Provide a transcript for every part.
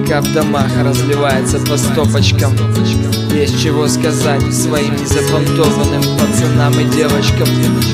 Музыка в домах разливается по стопочкам. Есть чего сказать своим незапонтованным пацанам и девочкам.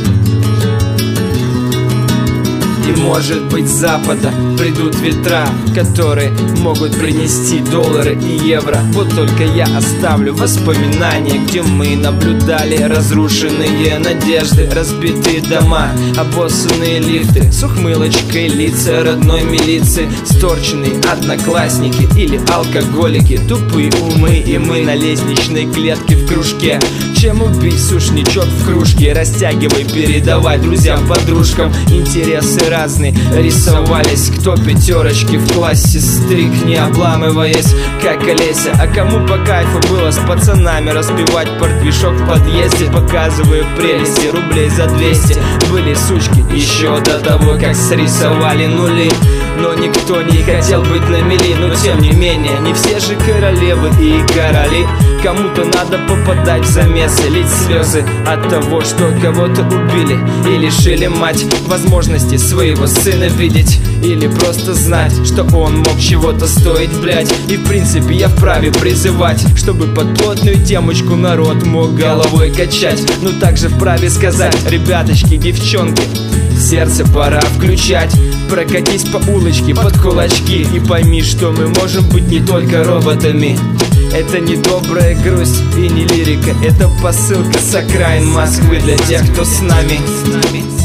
И может быть с запада придут ветра, которые могут принести доллары и евро. Вот только я оставлю воспоминания, где мы наблюдали разрушенные надежды, разбитые дома, обоссанные лифты, с ухмылочкой лица родной милиции, сторченные одноклассники или алкоголики, тупые умы и мы на лестничной клетке в кружке. Чем убить сушничок в кружке? Растягивай, передавай друзьям, подружкам. Интересы разные рисовались, кто пятерочки в классе стриг, не обламываясь, как Олеся. А кому по кайфу было с пацанами распивать портвишок в подъезде, показывая прелести рублей за 200. Были сучки еще до того, как срисовали нули, но никто не хотел быть на мели. Но тем не менее, не все же королевы и короли. Кому-то надо попадать в замесы, лить слезы от того, что кого-то убили и лишили мать возможности своего сына видеть, или просто знать, что он мог чего-то стоить, блять. И в принципе я вправе призывать, чтобы под плотную темочку народ мог головой качать. Но также вправе сказать: ребяточки, девчонки, сердце пора включать. Прокатись по улочке под кулачки и пойми, что мы можем быть не только роботами. Это не добрая грусть и не лирика, это посылка с окраин Москвы для тех, кто с нами.